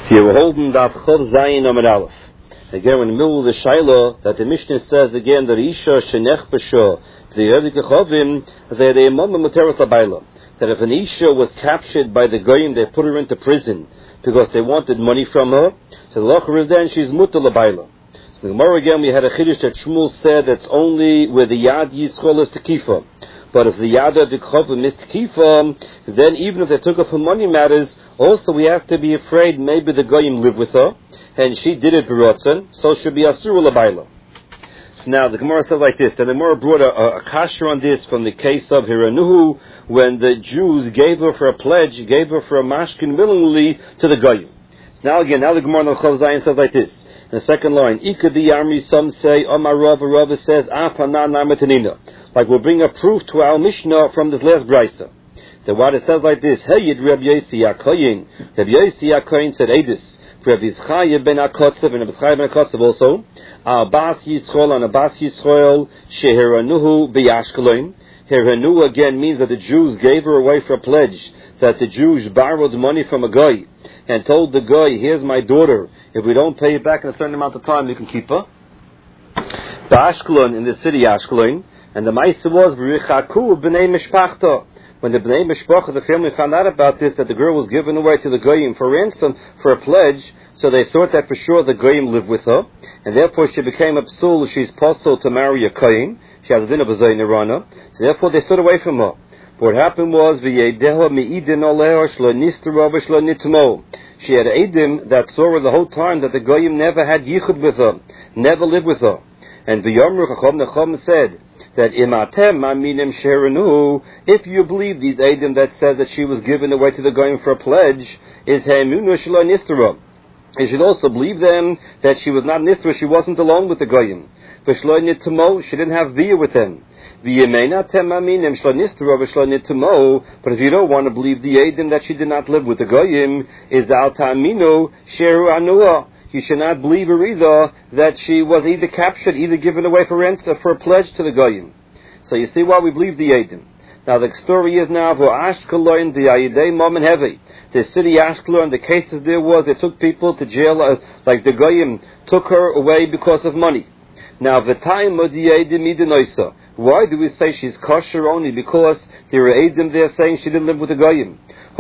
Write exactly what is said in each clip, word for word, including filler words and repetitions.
Here we're holding Daf Chov Zayin Amud Aleph. Again, we're in the middle of the Shaila that the Mishnah says again that Isha Shenech B'Sho V'Yedik Chovim Zayadei Mama Muteros Labayla. That if an Isha was captured by the Goyim, they put her into prison because they wanted money from her. So the Locher is then she's Mutter Labayla. So the Gemara again we had a Chiddush that Shmuel said that's only where the Yad Yisrael is Tekifa. But if the Yad of the Chovim is Tekifa, then even if they took her for money matters, also we have to be afraid maybe the Goyim live with her, and she did it b'rotzen, so she'll be Asur L'Bayla. So now the Gemara says like this, that the Gemara brought a, a, a kasher on this from the case of Hiranuhu, when the Jews gave her for a pledge, gave her for a mashkin willingly to the Goyim. Now again, now the Gemara on Chov Zayin says like this, in the second line, Ika di Yamri, some say, Omar Rav, Rav says, Afana Namatanina. Like we'll bring a proof to our Mishnah from this last brisa. The what it says like this, Hey Yid Reb Yosi HaKoyin. Reb Yosi HaKoyin said Eidus. Reb Yizchaya ben HaKotzev and Reb Yizchaya ben HaKotzev also. Abbas Yisrael and Abbas Yisrael Sheheranuhu b'Yashkeloim. Heranuhu again means that the Jews gave her away for a pledge. That the Jews borrowed money from a guy and told the guy, here's my daughter. If we don't pay it back in a certain amount of time, you can keep her. B'Ashkelon, in the city Ashkelon. And the Maisa was V'richaku b'nei mishpachta. When the b'nei mishpacha, the family found out about this, that the girl was given away to the goyim for ransom, for a pledge, so they thought that for sure the goyim lived with her, and therefore she became a psul. She's possible to marry a kohen. She has a din of a zayin irana. So therefore they stood away from her. But what happened was v'yedeha mi'idin oleha shlo nistera v'shlo nitmo. She had edim that saw her the whole time that the goyim never had yichud with her, never lived with her. And v'yomru chacham necham said that imatem aminim sheranu, if you believe these edim that says that she was given away to the goyim for a pledge, is hemunu shelo nistera. You should also believe them that she was not nistera, she wasn't alone with the goyim. V'shlo nitmo, she didn't have via with them. But if you don't want to believe the edim that she did not live with the goyim, is al ta'aminu sheru anua. You should not believe her either that she was either captured, either given away for ransom, for a pledge to the goyim. So you see why we believe the edim. Now the story is now for Ashkelon, the Ayidei Mom and Heavy. The city Ashkelon, the cases there was they took people to jail, uh, like the goyim took her away because of money. Now the time of the edim idenoisa. Why do we say she's kosher only? Because there are edim there saying she didn't live with the goyim.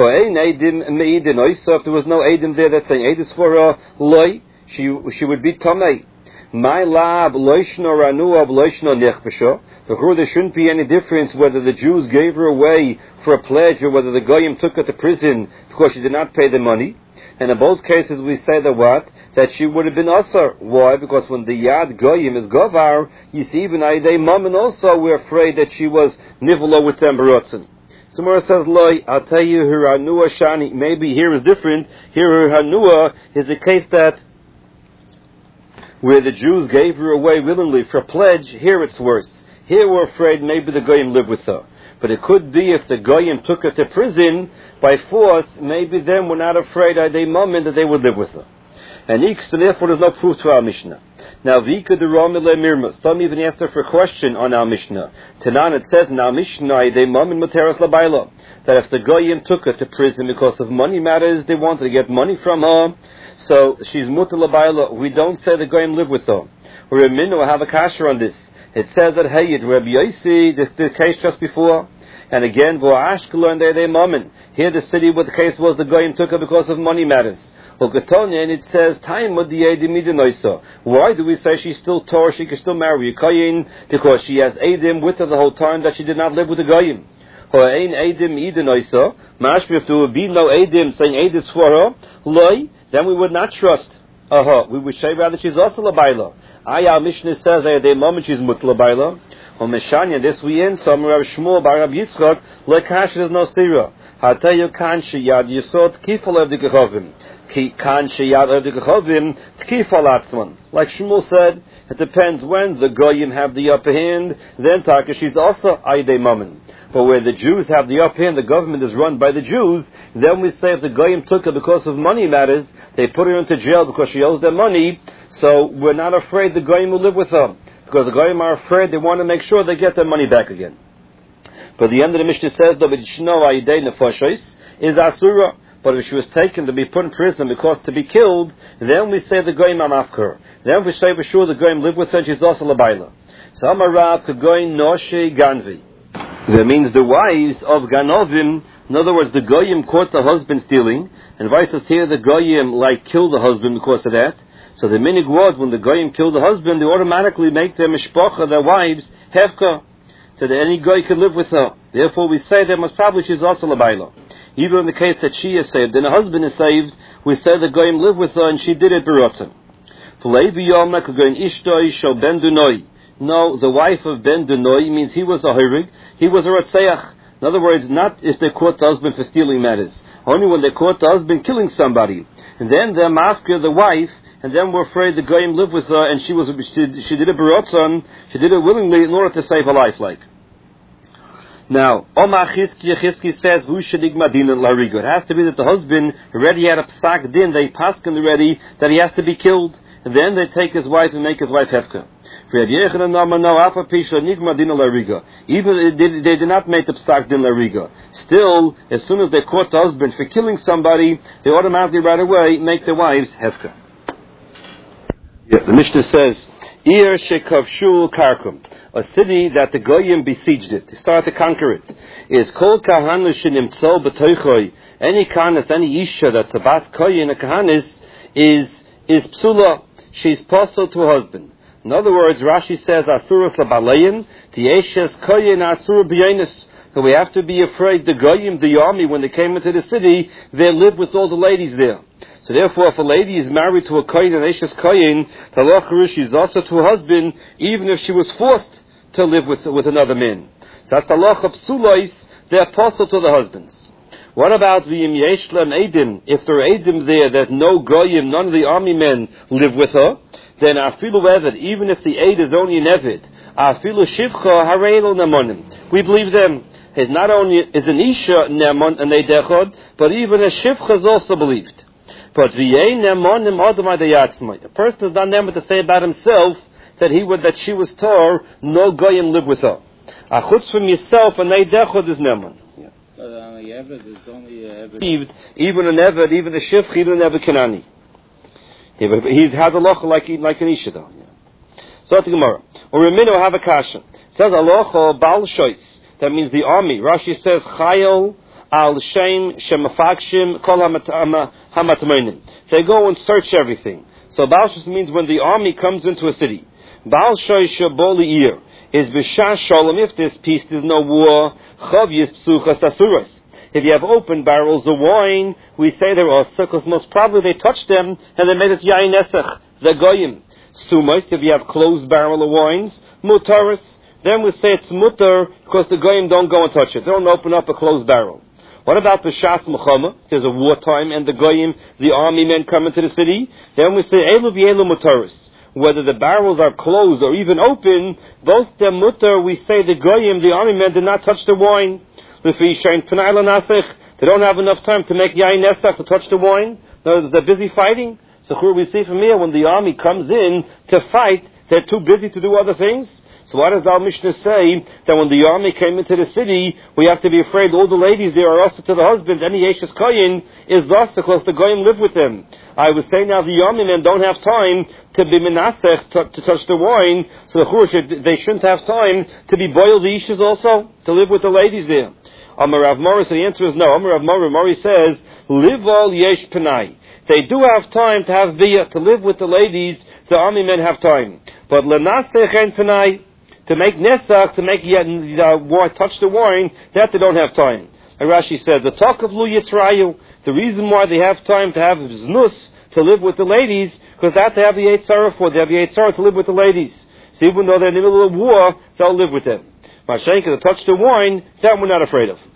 If there was no edim there that's saying edis for her, loy, she she would be tamei. My lab loishno ranu of loishno nechbesho. There shouldn't be any difference whether the Jews gave her away for a pledge or whether the goyim took her to prison because she did not pay the money. And in both cases we say that what? That she would have been usher. Why? Because when the Yad Goyim is Govar, you see even Aydei Mammon also we're afraid that she was Nivolo with them Barotzen. Somewhere it says, Loi, I'll tell you, her Hanua Shani, maybe here is different. Here her Hanua is the case that where the Jews gave her away willingly for a pledge, here it's worse. Here we're afraid maybe the Goyim lived with her. But it could be if the Goyim took her to prison by force, maybe then we're not afraid that they moment that they would live with her. And so therefore there's no proof to our Mishnah. Now Vika the Ramile Mirma, some even asked her for a question on our Mishnah. Tanan it says in our Mishnah, they moment Muteros Labayla, that if the Goyim took her to prison because of money matters, they wanted to get money from her, so she's Muter Labayla. We don't say the Goyim live with her. We're a minnow, I have a kasher on this. It says that hey, it Rabbi Yosi, the, the case just before. And again, Ashkelon, they they moment. Here the city where the case was the Goyim took her because of money matters. And it says, why do we say she's still Torah, she can still marry a Kohen? Because she has Edim with her the whole time that she did not live with the Goyim. If there would be no Edim saying Edis for her, then we would not trust her. We would say rather she's also Labayla. Our Mishnah says at the moment she's Mut Labayla. On Meshanya, this we in, some Rav Shmuel by Rav Yitzchak, Lekash is no stira. Hatayu kan sheyad yisod kifal of the Gechovim. Kan sheyad of the Gechovim, tkifal atzman. Like Shmuel said, it depends when the Goyim have the upper hand, then Taka, she's also Aydei Mammon. But where the Jews have the upper hand, the government is run by the Jews, then we say if the Goyim took her because of money matters, they put her into jail because she owes them money, so we're not afraid the Goyim will live with her. Because the Goyim are afraid, they want to make sure they get their money back again. But the end of the Mishnah says, the V'yishno Ayidei Nefoshes is Asura. But if she was taken to be put in prison because to be killed, then we say the goyim amafker. Then we say for sure the goyim live with her and she's also labayla. So Amarav to goyim noshe ganvi. That means the wives of ganovim. In other words, the goyim caught the husband stealing, and vice versa here the goyim like killed the husband because of that. So the minig was when the goyim killed the husband, they automatically make their mishpacha, their wives, hefka, so that any goy can live with her. Therefore, we say that most probably she's also labayla. Even in the case that she is saved and her husband is saved, we say the goyim live with her and she did it berotzen. No, the wife of Ben Dunoi means he was a hirig, he was a ratseach. In other words, not if they caught the husband for stealing matters. Only when they caught the husband killing somebody. And then they're mafka the wife, and then we're afraid the goyim live with her, and she was she, she did it berotzen, she did it willingly in order to save her life. Like now, Omar Chizki Chizki says, "Who shadig madin larigo?" It has to be that the husband already had a psak din. They paskin already that he has to be killed, and then they take his wife and make his wife hefka. Even they, they did not make the psak din lariga. Still, as soon as they caught the husband for killing somebody, they automatically right away make their wives hefka. Yeah, the Mishnah says, Ir shekavshu karkum, a city that the goyim besieged it, they started to conquer it, is kol kahanis shenimtzo b'toichoi, any kahanis, any isha that's a bas koyin, a kahanis, is, is psula, she's possible to her husband. In other words, Rashi says, Asuras labalayin, tieshes koyin asur b'yonis. So we have to be afraid the goyim, the army, when they came into the city, they lived with all the ladies there. So therefore, if a lady is married to a koyin, an eshes koyin, the law she is also to her husband, even if she was forced to live with with another man. So that's the law of psulois, they're apostle to the husbands. What about the yeshlem edim? If there are edim there that no goyim, none of the army men live with her, then afilu eved, even if the aid is only an eved, afilu shivcha hareil nemonim. We believe them. It's not only is an isha nemon and eidechod, but even a shivcha is also believed. But v'yei nemonim adamai deyatzmai. A person is not nemon to say about himself that he would that she was tor, no goyim live with her. Achutz from yourself and eidechod is nemon. But on the Eved, there's only a Eved. Even an Eved, even a Shifch, even an Eved Kanani. Yeah, but he has a loch like, like an Isha, though. Yeah. So, the Gemara. Or Remino have a kasha. It says, Alocho Baal Shois. That means the army. Rashi says, Chayil al Shem Shemafakshim Kol Hamatamenim. They go and search everything. So, Baal Shois means when the army comes into a city. Baal Shois Shaboli Ir. Is b'shas shalom, if there's peace, there's no war, chav psuchas asuras. If you have open barrels of wine, we say they're also, because most probably they touched them, and they made it yain esach, the goyim. Sumos, if you have closed barrel of wines, mutaris, then we say it's mutar, because the goyim don't go and touch it. They don't open up a closed barrel. What about the shas mechama? There's a wartime, and the goyim, the army men come into the city. Then we say, elu v'elu mutaris. Whether the barrels are closed or even open, both the mutter, we say the goyim, the army men, did not touch the wine. They don't have enough time to make yain nesach, to touch the wine. No, they're busy fighting. So here we see from here, when the army comes in to fight, they're too busy to do other things. So why does our Mishnah say that when the army came into the city, we have to be afraid all the ladies there are also to the husbands, any yeshes koyin is lost because the goyim live with them. I was saying now the army men don't have time to be menasech, to, to touch the wine, so the they shouldn't have time to be boiled the issues also, to live with the ladies there. Amar Rav Mori, so the answer is no. Amar Rav Mori, Mori says, live all yesh penai. They do have time to have biyah, to live with the ladies, the army men have time. But lenasech en penai, to make nesach, to make uh, touch the wine, that they don't have time. And Rashi says, the talk of lu yitzrayu, the reason why they have time to have znus, to live with the ladies, because that they have the Yetzirah for. They have the Yetzirah to live with the ladies. So even though they're in the middle of war, they'll live with them. Mashenka, to touch the wine, that we're not afraid of.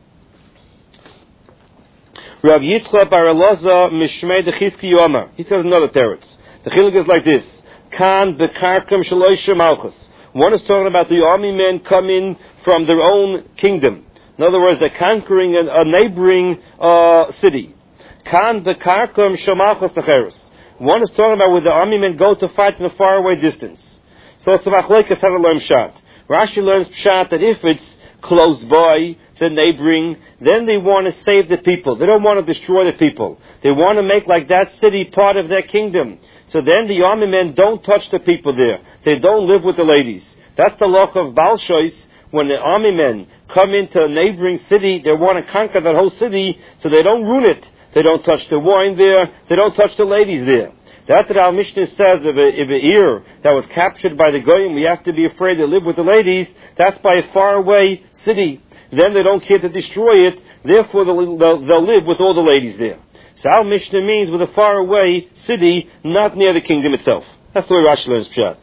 Rav Yitzchak bar Elazar Mishmei Dechizki Yomer. He says another teretz. The chiluk is like this: Kan bekarkam shaloisha malchus. One is talking about the army men coming from their own kingdom. In other words, they're conquering a, a neighboring uh, city. Kan bekarkam shamalchus techeres. One is talking about where the army men go to fight in a faraway distance. So it's a machlekes how to learn pshat. Rashi learns pshat that if it's close by, the neighboring, then they want to save the people. They don't want to destroy the people. They want to make like that city part of their kingdom. So then the army men don't touch the people there. They don't live with the ladies. That's the law of Baal Shois. When the army men come into a neighboring city, they want to conquer that whole city, so they don't ruin it. They don't touch the wine there. They don't touch the ladies there. That's what our Mishnah says. If a, if a ear that was captured by the Goyim, we have to be afraid to live with the ladies. That's by a faraway city. Then they don't care to destroy it. Therefore, they'll, they'll, they'll live with all the ladies there. So our Mishnah means with a faraway city, not near the kingdom itself. That's the way Rashi learns Pshat.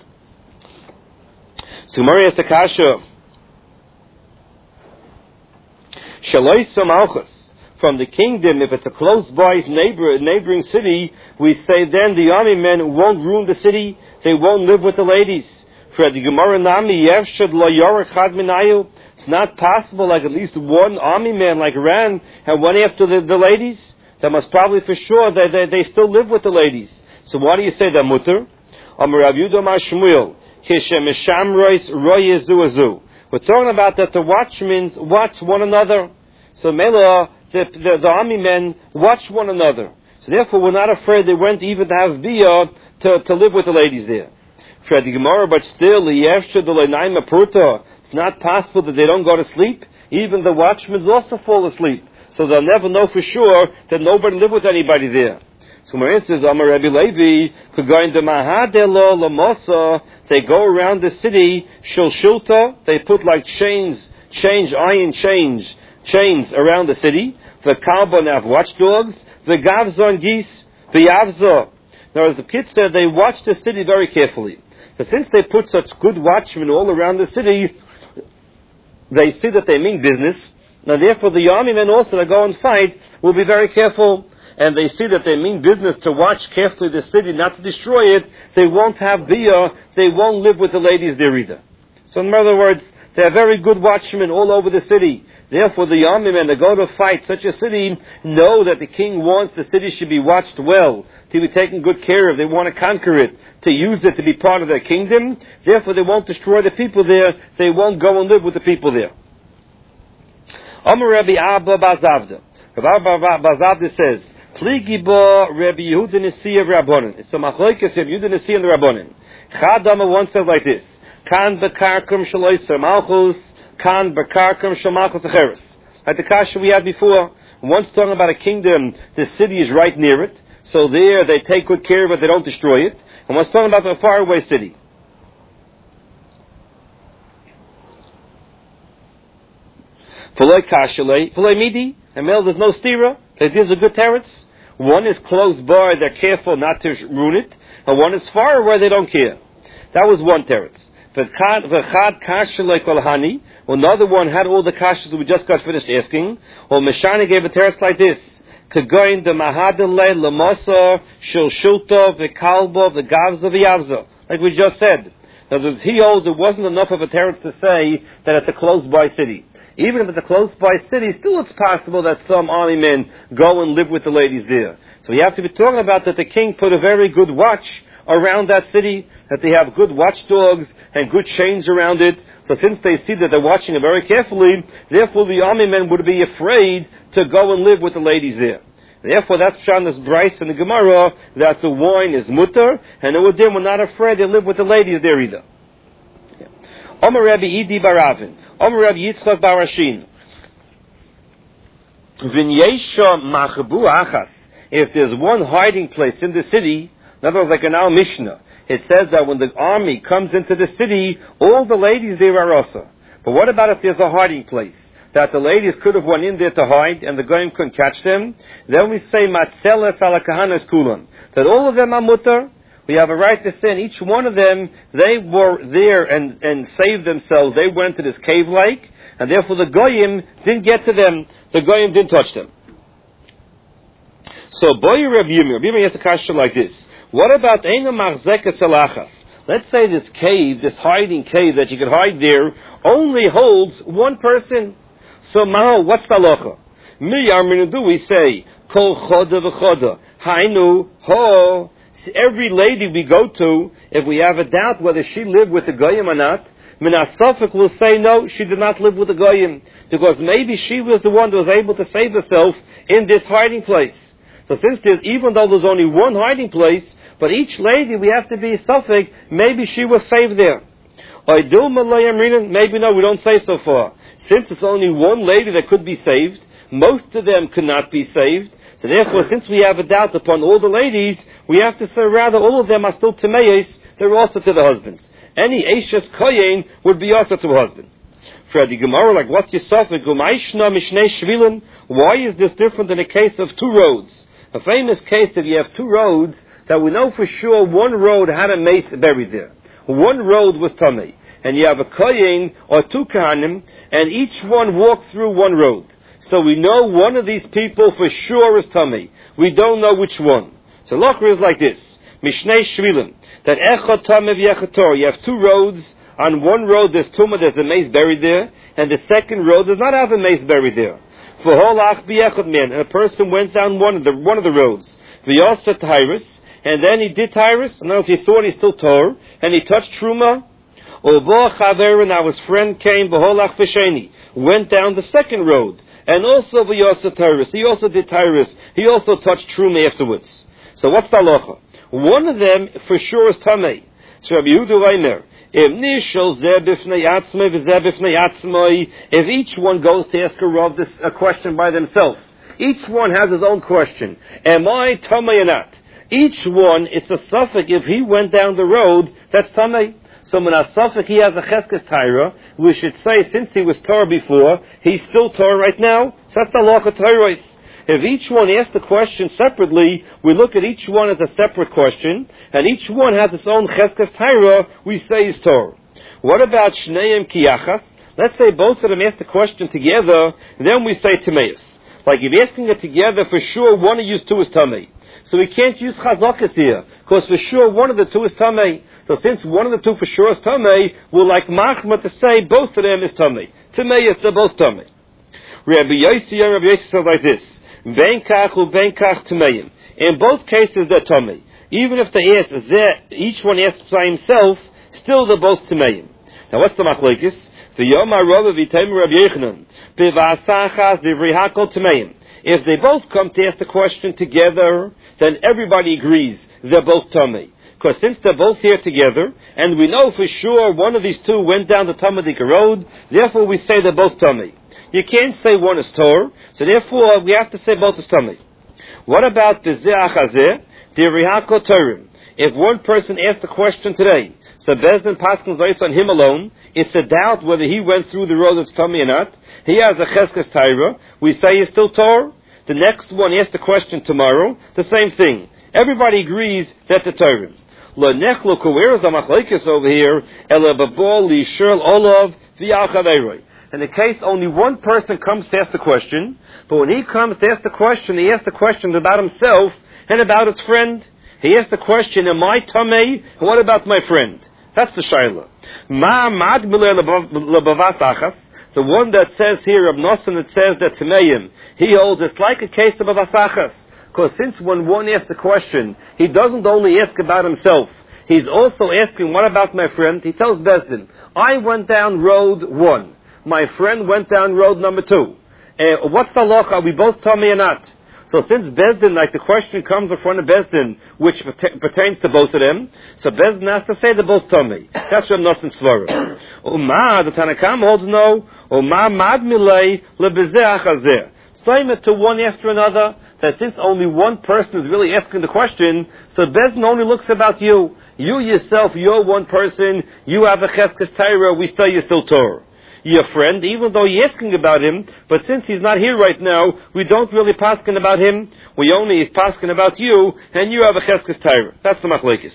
So Gemara has the kasha. Shaloisa Malchus. From the kingdom, if it's a close by neighbor, neighboring city, we say then the army men won't ruin the city. They won't live with the ladies. For the Gemara Nami Yevshad Lo Yorech Chad Minayu. It's not possible like at least one army man like ran and went after the, the ladies. That must probably for sure that they, they, they still live with the ladies. So why do you say that mutter? Amar Rav Yehuda Mar Shmuel Kishem Mishamrois Roye Zu Azu. We're talking about that the watchmen watch one another. So Mela, the, the, the army men watch one another. So therefore we're not afraid they went even to have biyah to, to live with the ladies there. For the Gemara, but still, it's not possible that they don't go to sleep. Even the watchmen also fall asleep. So they'll never know for sure that nobody lived with anybody there. So my answer is, Amar Rabbi Levi, they go around the city, shulshulta, they put like chains, change, iron change, chains around the city. The kalban have watchdogs. The gavzon geese, the yavza. Now, as the kids said, they watch the city very carefully. So since they put such good watchmen all around the city, they see that they mean business. Now, therefore, the army men also that go and fight will be very careful. And they see that they mean business to watch carefully the city, not to destroy it. They won't have biyah. They won't live with the ladies there either. So in other words, they are very good watchmen all over the city. Therefore, the army men that go to fight such a city know that the king wants the city should be watched well, to be taken good care of. They want to conquer it, to use it to be part of their kingdom. Therefore, they won't destroy the people there. They won't go and live with the people there. Amar Rabbi Abba Bazavda. Rabbi Abba Bazavda says, Pligi bo Rabbi Yehuda Nasi of Rabbanan. It's a machlokes Rabbi Yehuda Nasi and the Rabbanan. Chadama once says like this: Kan bekarkum shaloiser malchus, kan bekarkum shamalchus acheres. Like the kasha we had before. Once talking about a kingdom, the city is right near it, so there they take good care of it, they don't destroy it. And once talking about a faraway city. V'loi kashalei, v'loi midi, and mel there's no stira. There's a good teretz. One is close by, they're careful not to ruin it, and one is far away, they don't care. That was one teretz. V'chad kashalei kol hani. Another one had all the kashas that we just got finished asking. Well, Meshani gave a teretz like this: Kagoin de mahadele lemasa shel shulta v'kalbo v'gavza v'yavza. Like we just said. In other words, he holds it wasn't enough of a teretz to say that it's a close-by city. Even if it's a close-by city, still it's possible that some army men go and live with the ladies there. So we have to be talking about that the king put a very good watch around that city, that they have good watchdogs and good chains around it. So since they see that they're watching it very carefully, therefore the army men would be afraid to go and live with the ladies there. Therefore that's Shana's Bryce and the Gemara, that the wine is mutter, and the Udim were not afraid to live with the ladies there either. Omer Rabbi Idi Baravin. Omer Rabbi Yitzchak Barashin. V'nyesha machbu achas. If there's one hiding place in the city, in other words, like in our Mishnah, it says that when the army comes into the city, all the ladies there are also. But what about if there's a hiding place? That the ladies could have went in there to hide and the goyim couldn't catch them. Then we say matzeles ala kahanas kulan. That all of them are mutter. We have a right to say, and each one of them, they were there and, and saved themselves. They went to this cave-like, and therefore the goyim didn't get to them. The goyim didn't touch them. So, boy, Rabbi Yirmiyah, Rabbi Yirmiyah has a question like this. What about Eina Machzeka Salachas? Let's say this cave, this hiding cave that you can hide there, only holds one person. So, Maho, what's the halacha? Mi Yarminu, we say, Kol Choda v'Choda, Hainu, Ho. Every lady we go to, if we have a doubt whether she lived with the goyim or not, Minasafik will say no, she did not live with the Goyim, because maybe she was the one that was able to save herself in this hiding place. So since there's, even though there's only one hiding place, but each lady we have to be Safik, maybe she was saved there. Maybe no, we don't say so far. Since it's only one lady that could be saved, most of them could not be saved. So therefore, since we have a doubt upon all the ladies, we have to say rather all of them are still Tameis, they're also to the husbands. Any Eishes Koyen would be also to a husband. For the Gemara, like what's your Safek? Why is this different than a case of two roads? A famous case that you have two roads that we know for sure one road had a mace buried there. One road was Tamei. And you have a Kohen or two Kohanim, and each one walked through one road. So we know one of these people for sure is Tamei. We don't know which one. So Lochra is like this. Mishnei Shvilim. That Echot Tamei v'Echotor. You have two roads. On one road there's Tumah, there's a mace buried there. And the second road does not have a mace buried there. For Holach b'Echot man. And a person went down one of the, one of the roads. V'Yosat Tyrus. And then he did Tyrus. And then he thought he still tore. And he touched Truma. Uvo Chaver, now his friend came, B'Holach V'Sheni. Went down the second road. And also V'Yosat Tyrus. He also did Tyrus. He also touched Truma afterwards. So what's the halacha? One of them for sure is Tamei. So Rabbi Yehuda Reimer, if each one goes to ask a Rav this a question by themselves, each one has his own question. Am I Tamei or not? Each one, it's a suffix. If he went down the road, that's Tamei. So when a suffix, he has a Cheskes Taira, we should say, since he was Torah before, he's still Torah right now. So that's the law of Torah. If each one asks the question separately, we look at each one as a separate question, and each one has its own Cheskes Taira, we say is Torah. What about Shneim Kiyachas? Let's say both of them ask the question together, then we say Tameis. Like if you're asking it together, for sure one of you two is Tamei. So we can't use Chazakas here, because for sure one of the two is Tamei. So since one of the two for sure is Tamei, we're like Machma to say both of them is Tamei. Tamei is they're both Tamei. Rabbi Yossi and Rabbi Yossi says like this, Ben Kach u Ben Kach Tameim. In both cases they're Tamei. Even if they ask, each one asks by himself, still they're both Tameim. Now what's the Machlekes? The Yom HaRabba v'Tayim Rabbi Yechanan. B'va'asachas v'vrihakol Tameim. If they both come to ask the question together, then everybody agrees they're both Tamei. Because since they're both here together, and we know for sure one of these two went down the Tamadika road, therefore we say they're both Tamei. You can't say one is Torah, so therefore we have to say both is Tamei. What about the Ze'achazeh, the Rihako Torim? If one person asked the question today, so Bezdin Paschal Zois on him alone, it's a doubt whether he went through the road of Tamei or not. He has a Cheskes Taira, we say he's still Torah. The next one asks the question tomorrow, the same thing. Everybody agrees that the Torah. Lo nechlo, where is the machlekes over here? Ela babol li shirl olav v'yalchaveiroi. In the case only one person comes to ask the question, but when he comes to ask the question, he asks the question about himself and about his friend. He asks the question, am I Tamei? And what about my friend? That's the Shaila. Ma mad milei lebavas achas. The one that says here, Rab Nosson, that says that Tameim, he holds it's like a case of Avasachas. Because since when one asks the question, he doesn't only ask about himself, he's also asking, what about my friend? He tells Bezdin, I went down road one. My friend went down road number two. Uh, what's the law? Are we both Tamei or not? So since Bezdin, like the question comes in front of Bezdin, which pertains to both of them, so Bezdin has to say they're both Tamei. That's Rab Nosson's Svarah. Uma, the Tanakam holds no. Uma mad milei lebezeh achazeh. Same it to one after another, that since only one person is really asking the question, so Bezdin only looks about you. You yourself, you're one person, you have a Cheskes Taira, we say you're still Torah. Your friend, even though you're asking about him, but since he's not here right now, we don't really paskin about him. We only paskin about you, and you have a Cheskes Taira. That's the machlekes.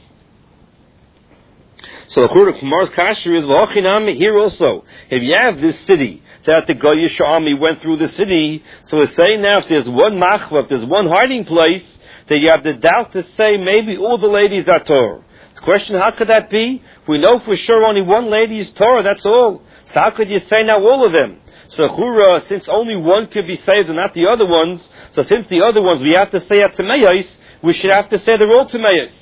So the Churuk from Mars Kasher is v'hochinami here also. If you have this city that the Goyish army went through the city, so it's saying now if there's one machva, if there's one hiding place, that you have the doubt to say maybe all the ladies are Torah. The question, how could that be? We know for sure only one lady is Torah, that's all. So how could you say now all of them? So Chura, since only one could be saved and not the other ones, so since the other ones we have to say at Tameis, we should have to say they're all Tameis.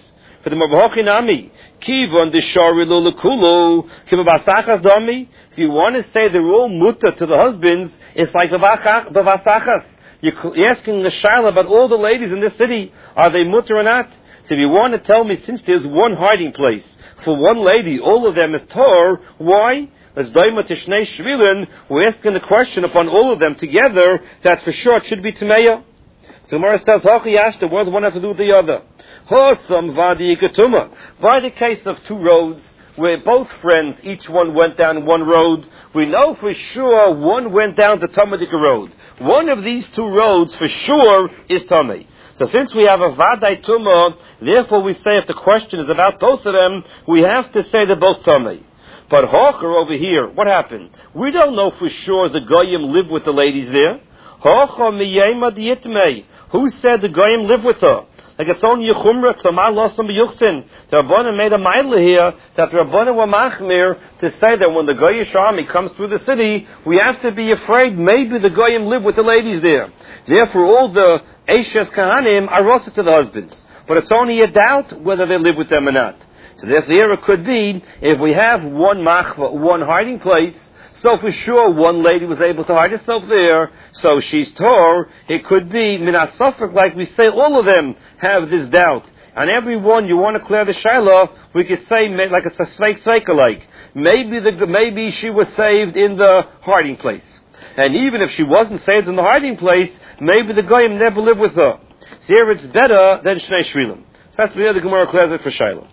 For the Mabhochinami, Kivon the Sharilu Lakulu, Kimabasachas Dami. If you want to say the rule mutter to the husbands, it's like the Vasachas. You're asking the Shaila about all the ladies in this city. Are they mutter or not? So if you want to tell me, since there's one hiding place for one lady, all of them is Tor, why? Let's daima tishnei shvilin. We're asking the question upon all of them together that for sure it should be Tameya. So Gemara says, Hachi Ashta, what does one have to do with the other? Hosam vadi ikatuma. By the case of two roads, where both friends, each one went down one road, we know for sure one went down the Tamadika road. One of these two roads for sure is Tamei. So since we have a Vadai Tumah, therefore we say if the question is about both of them, we have to say they're both Tamei. But Hocher over here, what happened? We don't know for sure the Goyim live with the ladies there. Hocher miyema diyitmei. Who said the Goyim live with her? Like it's only Yechumra, Tzamah Losam B'Yuchsin. The Rabbanan made a mile here that the Rabbanan were machmir to say that when the Goyish army comes through the city, we have to be afraid maybe the Goyim live with the ladies there. Therefore, all the Eishes Kahanim are rosa to the husbands. But it's only a doubt whether they live with them or not. So therefore, it could be, if we have one machva, one hiding place, so for sure one lady was able to hide herself there, so she's Tor. It could be Minasafik, like we say, all of them have this doubt. And every one you want to clear the Shiloh, we could say like a Sveik Sveik alike. Maybe the maybe she was saved in the hiding place. And even if she wasn't saved in the hiding place, maybe the Goyim never lived with her. So here it's better than Shnei Shvilim. So that's the other Gemara clears it for Shiloh.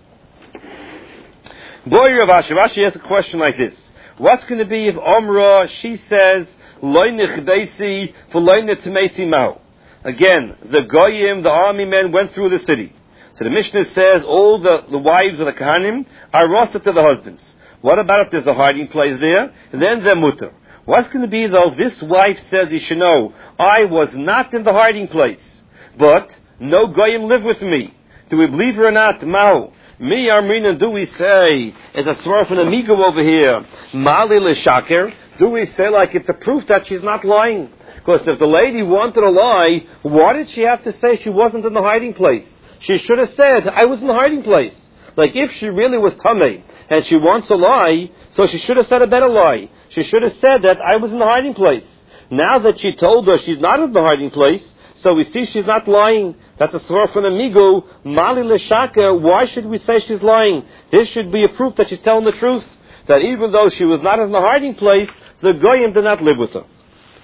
Boy Rav Ashi, Rashi asks a question like this. What's going to be if Omra, she says, Loi nechdeisi v'loi netmeisi mau? Again, the Goyim, the army men, went through the city. So the Mishnah says all the, the wives of the Kahanim are rosa to the husbands. What about if there's a hiding place there? Then they're mutter. What's going to be though? This wife says, you should know, I was not in the hiding place, but no Goyim live with me. Do we believe her or not? Mau. Me, Armina, do we say, as a swerve from amigo over here, Mali l'shaker, do we say like it's a proof that she's not lying? Because if the lady wanted to lie, why did she have to say she wasn't in the hiding place? She should have said, I was in the hiding place. Like if she really was Tamei, and she wants to lie, so she should have said a better lie. She should have said that I was in the hiding place. Now that she told her she's not in the hiding place, so we see she's not lying. That's a swerve from amigo. Mali l'shaka. Why should we say she's lying? This should be a proof that she's telling the truth. That even though she was not in the hiding place, the Goyim did not live with her.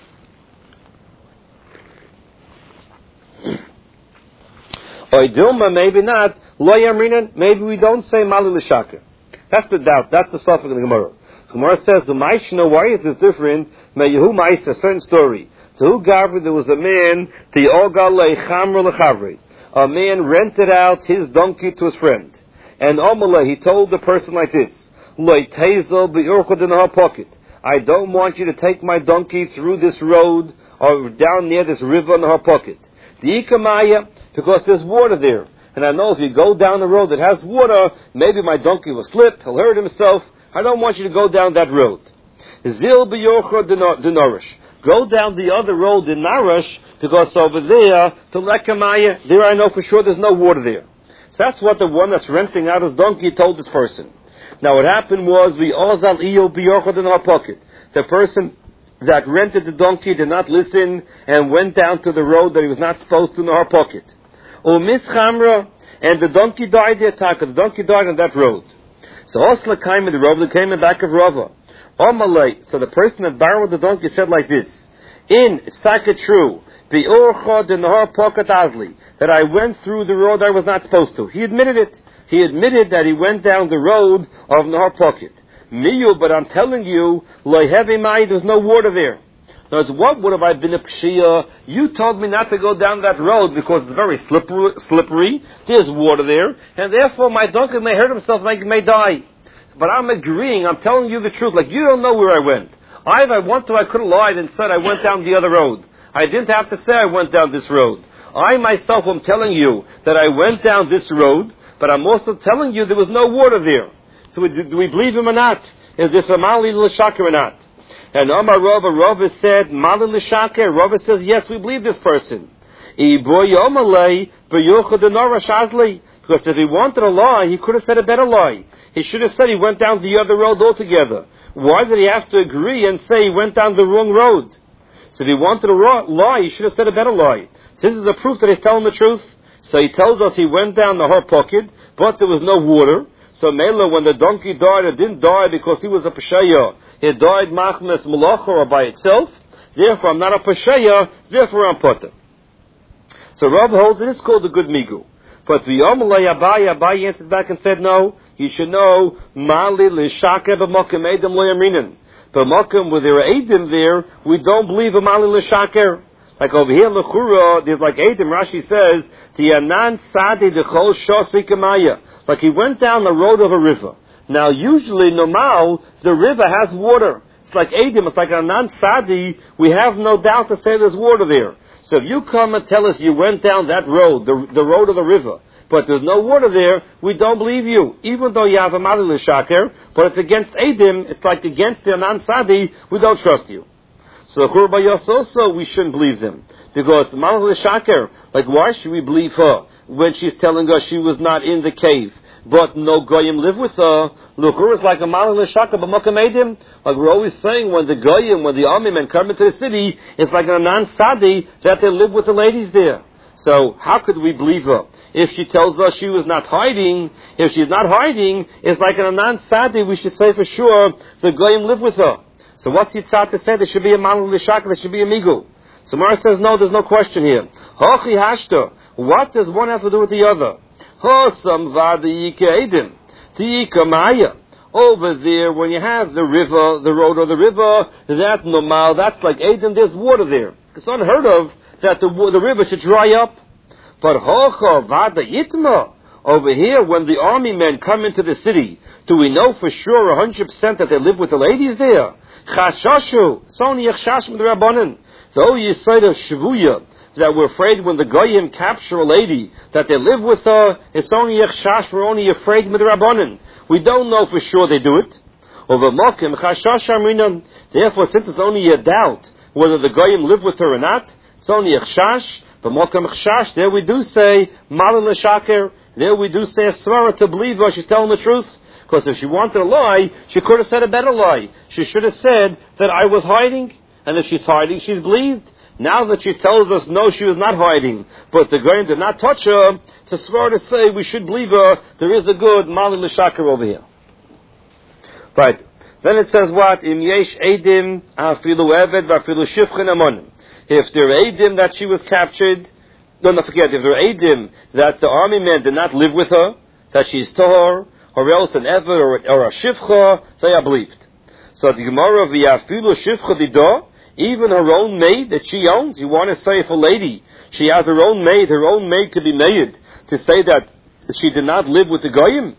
Oidilma, maybe not. Lo yamrinan, maybe we don't say Mali l'shaka. That's the doubt. That's the suffix in the Gemara. So Gemara says, the Maishna, why is this different? May Yehu Ma'is, a certain story. To who Gavri, there was a man, a man rented out his donkey to his friend. And Omale, he told the person like this, I don't want you to take my donkey through this road or down near this river in her pocket. Because there's water there. And I know if you go down the road that has water, maybe my donkey will slip, he'll hurt himself. I don't want you to go down that road. Zil denorish. Go down the other road in Narash, because over there, to Lekamaya, there I know for sure there's no water there. So that's what the one that's renting out his donkey told this person. Now what happened was, the Ozal Iyo Biyochad in our pocket. The person that rented the donkey did not listen and went down to the road that he was not supposed to in our pocket. O Miss Chamra, and the donkey died there, Taka. The donkey died on that road. So Osla came in the road, they came in back of Rava. Omalei, so the person that borrowed the donkey said like this, in, it's taka true, that I went through the road I was not supposed to. He admitted it. He admitted that he went down the road of Nahar Pocket. Miyu, but I'm telling you, there's no water there. Now, what would have I been a pshia? You told me not to go down that road because it's very slippery, slippery. There's water there, and therefore my donkey may hurt himself, may, may die. But I'm agreeing, I'm telling you the truth, like you don't know where I went. I, if I want to, I could have lied and said I went down the other road. I didn't have to say I went down this road. I myself am telling you that I went down this road, but I'm also telling you there was no water there. So do we believe him or not? Is this a Mali l'shaker or not? And Omar Rava, Rava said, Mali l'shaker. Rava says, yes, we believe this person. Because Because if he wanted a lie, he could have said a better lie. He should have said he went down the other road altogether. Why did he have to agree and say he went down the wrong road? So if he wanted a lie, he should have said a better lie. So this is a proof that he's telling the truth. So he tells us he went down the Har Pocket, but there was no water. So Mela, when the donkey died, it didn't die because he was a Pesheya. He died Machmes Malacha or by itself. Therefore, I'm not a Pesheya, therefore I'm Potter. So Rav holds it is called a good Migu. But the Yomalay Abai, Abai answered back and said, no, you should know, Mali Lishaka b'mokim Edom lo yamrinan. B'mokim, where there are Edom there, we don't believe a Mali Lishaker. Like over here, Lechura, there's like Edom, Rashi says, Tiyanan Sadi Dechol Shosi Kamaya. Like he went down the road of a river. Now, usually, normal, the river has water. It's like Edom, it's like Anan Sadi, we have no doubt to say there's water there. So if you come and tell us you went down that road, the, the road of the river, but there's no water there, we don't believe you. Even though you have a Mali Lishaker, but it's against Edom, it's like against the Anan Sadi, we don't trust you. So the Churbayos also, we shouldn't believe them. Because Mali Lishaker, like why should we believe her when she's telling us she was not in the cave? But no Goyim live with her. Luchur is like a Mali L'Shaka b'Mokem Eidim. Like we're always saying, when the Goyim, when the army men come into the city, it's like an Anan Sadi that they live with the ladies there. So how could we believe her? If she tells us she was not hiding, if she's not hiding, it's like an Anan Sadi, we should say for sure the Goyim live with her. So what's Yitzhak to say? There should be a Mali L'Shaka, there should be a Migu. So Mara says, no, there's no question here. Hochi Hashta. What does one have to do with the other? Hosam v'adiyika edim, tiyika maya. Over there, when you have the river, the road or the river, that normal, that's like edim, there's water there. It's unheard of that the, the river should dry up. But hocha v'ada yitma. Over here, when the army men come into the city, do we know for sure, one hundred percent that they live with the ladies there? Chashashu. It's only yachshash with the rabbanon. So you say the shvuya, that we're afraid when the Goyim capture a lady, that they live with her, it's only yachshash, we're only afraid with the rabbanon. We don't know for sure they do it. Over mokim chashash amrinan. Therefore, since it's only a doubt whether the Goyim live with her or not, it's only yachshash. But mokim chashash, there we do say Mali L'Shaker. There we do say a svara to believe her, she's telling the truth. Because if she wanted a lie, she could have said a better lie. She should have said that I was hiding. And if she's hiding, she's believed. Now that she tells us, no, she was not hiding, but the Goyim did not touch her, to swear to say we should believe her, there is a good Mali L'Shaker over here. Right. Then it says what? Im yesh edim afilu eved v'afilu shifchin amonim. If there are edim that she was captured, don't forget, if there are edim that the army men did not live with her, that she's tahor, or else an eved or, or a shifcha, they are believed. So the Gemara v'afilu shifcha didah, even her own maid that she owns, you want to say if a lady, she has her own maid, her own maid to be made, to say that she did not live with the Goyim.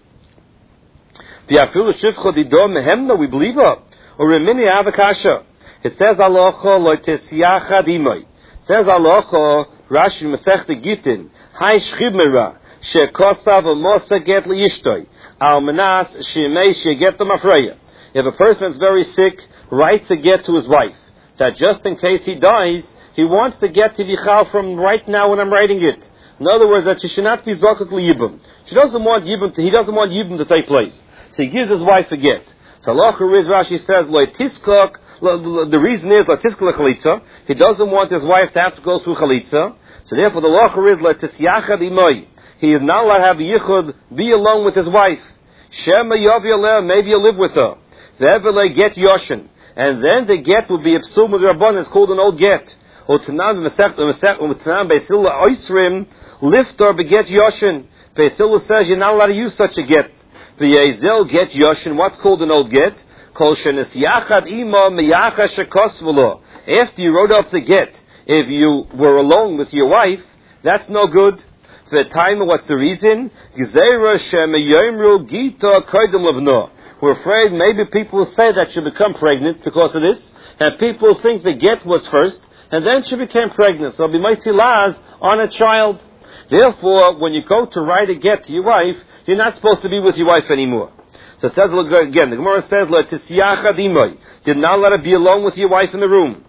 We believe her. Or Remini Avakasha. It says Alocha lo tesiachad imay. It says Alocha, Rashi Masechta Gitin, Hai Shchibmera, Shekosav Amosa Get Liishtoi, Almanas Shemei Sheget Mafreya. If a person is very sick, writes a get to his wife, that just in case he dies, he wants to get to Vichal from right now when I'm writing it. In other words, that she should not be Zokat Yibum. She doesn't want Yibum to, he doesn't want Yibum to take place. So he gives his wife a get. So Allah Riz Rashi says, Loitiskok, the reason is Loitiskok Chalitza. He doesn't want his wife to have to go through Chalitza. So therefore the Allah is Loitisyachad Imoy. He is not allowed to have a Yichud, be alone with his wife. Shema Yavi Aleh, maybe he'll live with her. The Evelay get Yoshin. And then the get will be a psum with Rabban. It's called an old get. Utanam Beisila Oisrim Lifter beget Yoshin. Beisila says you're not allowed to use such a get. The Yezel get Yoshin. What's called an old get? Kol shenis yachad ima miyacha shekosvelo. After you wrote up the get, if you were alone with your wife, that's no good. The time, what's the reason? Gzeira shemeyomru gita koydem levno. We're afraid maybe people will say that she become pregnant because of this, and people think the get was first, and then she became pregnant. So it'll be mighty laz on a child. Therefore, when you go to write a get to your wife, you're not supposed to be with your wife anymore. So it says again, the Gemara says, you're not allowed to be alone with your wife in the room.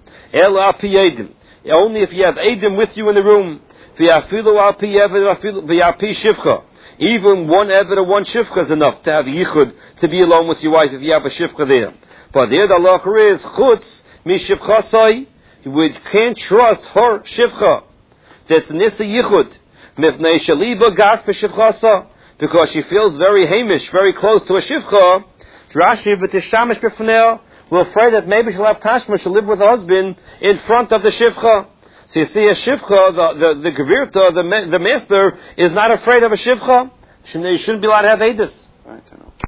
Only if you have edim with you in the room. Even one eved or one shivcha is enough to have yichud, to be alone with your wife if you have a shivcha there. But there the halacha is chutz mi shivchasai. We can't trust her shivcha. That's nisa yichud. Mifnei shaliba gas b'shivchasa, because she feels very hamish, very close to a shivcha. Rashi v'tishamish b'fnei. We're afraid that maybe she'll have tashma, she'll live with her husband in front of the shivcha. So you see, a shivcha, the the, the gevirta, the the master, is not afraid of a shivcha. You shouldn't be allowed to have edus. Right, I know.